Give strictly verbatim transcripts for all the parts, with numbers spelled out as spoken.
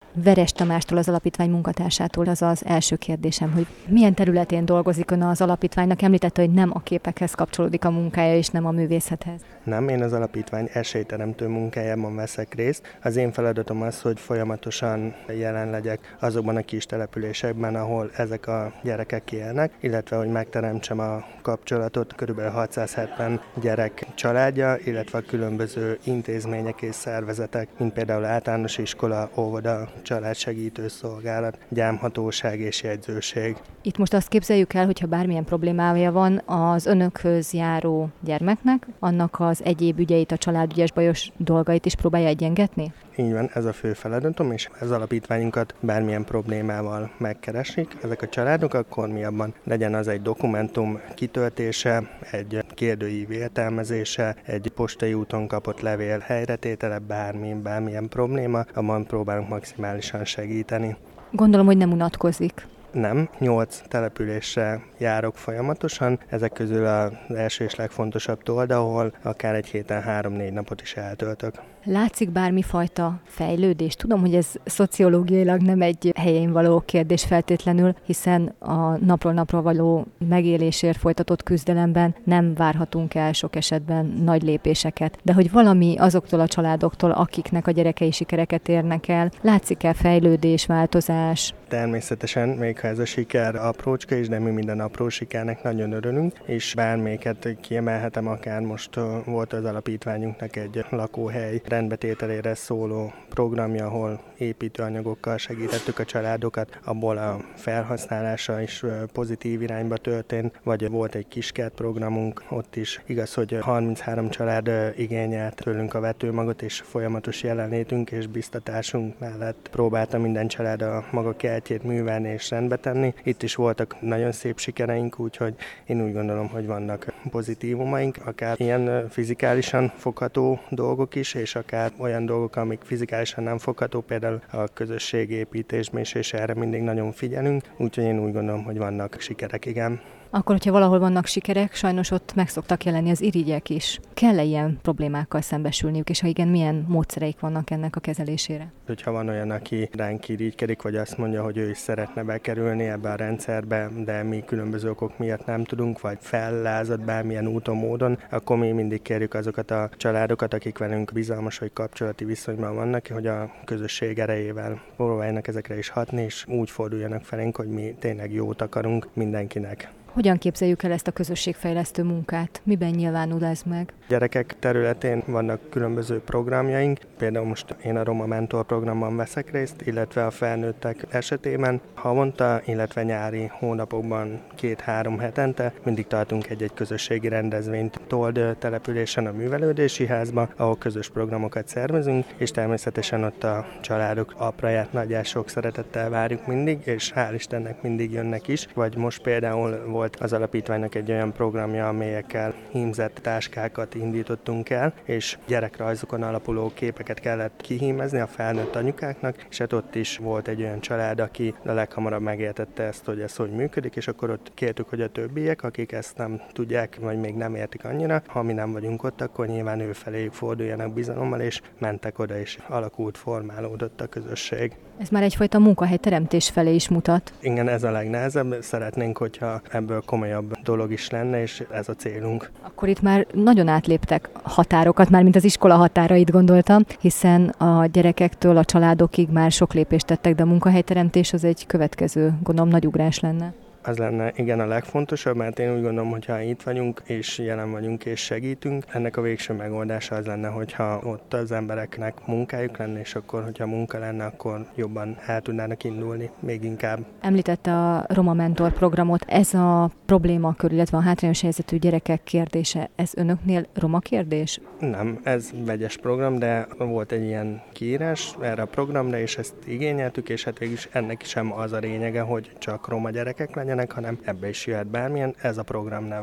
Veres Tamástól, az alapítvány munkatársától az az első kérdésem, hogy milyen területén dolgozik ön az alapítványnak? Említette, hogy nem a képekhez kapcsolódik a munkája, és nem a művészethez. Nem, én az alapítvány esélyteremtő munkájában veszek részt. Az én feladatom az, hogy folyamatosan jelen legyek azokban a kis településekben, ahol ezek a gyerekek élnek, illetve hogy megteremtsem a kapcsolatot kb. hatszázhetven gyerek családja, illetve a különböző intézmények és szervezetek, mint például általános iskola, óvoda, családsegítő szolgálat, gyámhatóság és jegyzőség. Itt most azt képzeljük el, hogyha bármilyen problémája van az önökhöz járó gyermeknek, annak az egyéb ügyeit, a családügyes bajos dolgait is próbálja egyengetni? Így van, ez a fő feladatom, és az alapítványunkat bármilyen problémával megkeresik ezek a családok, akkor mi abban legyen az egy dokumentum kitöltése, egy kérdőív értelmezése, egy postai úton kapott levél helyretétele, bármi, bármilyen probléma, abban próbálunk maximálisan segíteni. Gondolom, hogy nem unatkozik. Nem, nyolc településre járok folyamatosan, ezek közül az első és legfontosabb Told, ahol akár egy héten három-négy napot is eltöltök. Látszik bármifajta fejlődés? Tudom, hogy ez szociológiailag nem egy helyén való kérdés feltétlenül, hiszen a napról napra való megélésért folytatott küzdelemben nem várhatunk el sok esetben nagy lépéseket. De hogy valami azoktól a családoktól, akiknek a gyerekei sikereket érnek el, látszik-e fejlődés, változás? Természetesen, még ha ez a siker aprócska is, de mi minden apró sikernek nagyon örülünk, és bármelyiket kiemelhetem, akár most volt az alapítványunknak egy lakóhely rendbetételére szóló programja, ahol építőanyagokkal segítettük a családokat, abból a felhasználása is pozitív irányba történt, vagy volt egy kiskert programunk, ott is igaz, hogy harminchárom család igényelt tőlünk a vetőmagot, és folyamatos jelenlétünk és biztatásunk mellett próbálta minden család a maga kertjét művelni és rendbe tenni. Itt is voltak nagyon szép sikereink, úgyhogy én úgy gondolom, hogy vannak pozitívumaink, akár ilyen fizikálisan fogható dolgok is, és akár olyan dolgok, amik fizikálisan nem fogható, például a közösségépítésben is, és erre mindig nagyon figyelünk, úgyhogy én úgy gondolom, hogy vannak sikerek, igen. Akkor, hogyha valahol vannak sikerek, sajnos ott meg szoktak jelenni az irigyek is. Kell-e ilyen problémákkal szembesülniük, és ha igen, milyen módszereik vannak ennek a kezelésére? Hogyha van olyan, aki ránk irigykedik, vagy azt mondja, hogy ő is szeretne bekerülni ebbe a rendszerbe, de mi különböző okok miatt nem tudunk, vagy fellázad bármilyen úton, módon, akkor mi mindig kérjük azokat a családokat, akik velünk bizalmas vagy kapcsolati viszonyban vannak, hogy a közösség erejével próbáljanak ezekre is hatni, és úgy forduljanak felénk, hogy mi tényleg jót akarunk mindenkinek. Hogyan képzeljük el ezt a közösségfejlesztő munkát? Miben nyilvánul ez meg? Gyerekek területén vannak különböző programjaink, például most én a Roma Mentor programban veszek részt, illetve a felnőttek esetében havonta, illetve nyári hónapokban két-három hetente mindig tartunk egy-egy közösségi rendezvényt Told településen a művelődési házba, ahol közös programokat szervezünk, és természetesen ott a családok apraját, nagyját sok szeretettel várjuk mindig, és hál' Istennek mindig jönnek is, vagy most például volt az alapítványnak egy olyan programja, amelyekkel hímzett táskákat indítottunk el, és gyerekrajzokon alapuló képeket kellett kihímezni a felnőtt anyukáknak, és hát ott is volt egy olyan család, aki a leghamarabb megértette ezt, hogy ez hogy működik, és akkor ott kértük, hogy a többiek, akik ezt nem tudják, vagy még nem értik annyira, ha mi nem vagyunk ott, akkor nyilván ő feléjük forduljanak bizalommal, és mentek oda, és alakult, formálódott a közösség. Ez már egyfajta munkahelyteremtés felé is mutat. Igen, ez a legnehezebb. Szeretnénk, hogyha ebből komolyabb dolog is lenne, és ez a célunk. Akkor itt már nagyon átléptek határokat, már mint az iskola határait gondoltam, hiszen a gyerekektől a családokig már sok lépést tettek, de a munkahelyteremtés az egy következő, gondolom, nagy ugrás lenne. Az lenne igen a legfontosabb, mert én úgy gondolom, hogy ha itt vagyunk, és jelen vagyunk, és segítünk, ennek a végső megoldása az lenne, hogyha ott az embereknek munkájuk lenne, és akkor, hogyha munka lenne, akkor jobban el tudnának indulni, még inkább. Említette a Roma Mentor programot. Ez a problémakör, illetve a hátrányos helyzetű gyerekek kérdése, ez önöknél roma kérdés? Nem, ez vegyes program, de volt egy ilyen kiírás erre a programra, és ezt igényeltük, és hát végülis ennek sem az a lényege, hogy csak roma gyerekek legyenek, hanem ebbe is jöhet bármilyen, ez a program neve.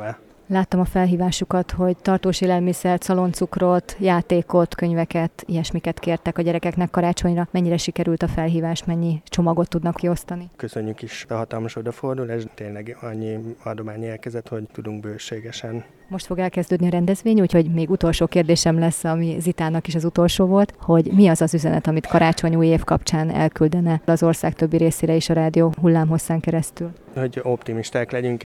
Láttam a felhívásukat, hogy tartós élelmiszert, szaloncukrot, játékot, könyveket, ilyesmiket kértek a gyerekeknek karácsonyra. Mennyire sikerült a felhívás, mennyi csomagot tudnak kiosztani? Köszönjük is a hatalmas odafordulás, tényleg annyi adomány érkezett, hogy tudunk bőségesen. Most fog elkezdődni a rendezvény, úgyhogy még utolsó kérdésem lesz, ami Zitának is az utolsó volt, hogy mi az az üzenet, amit karácsony új év kapcsán elküldene az ország többi részére is a rádió hullámhosszán keresztül? Hogy optimisták legyünk,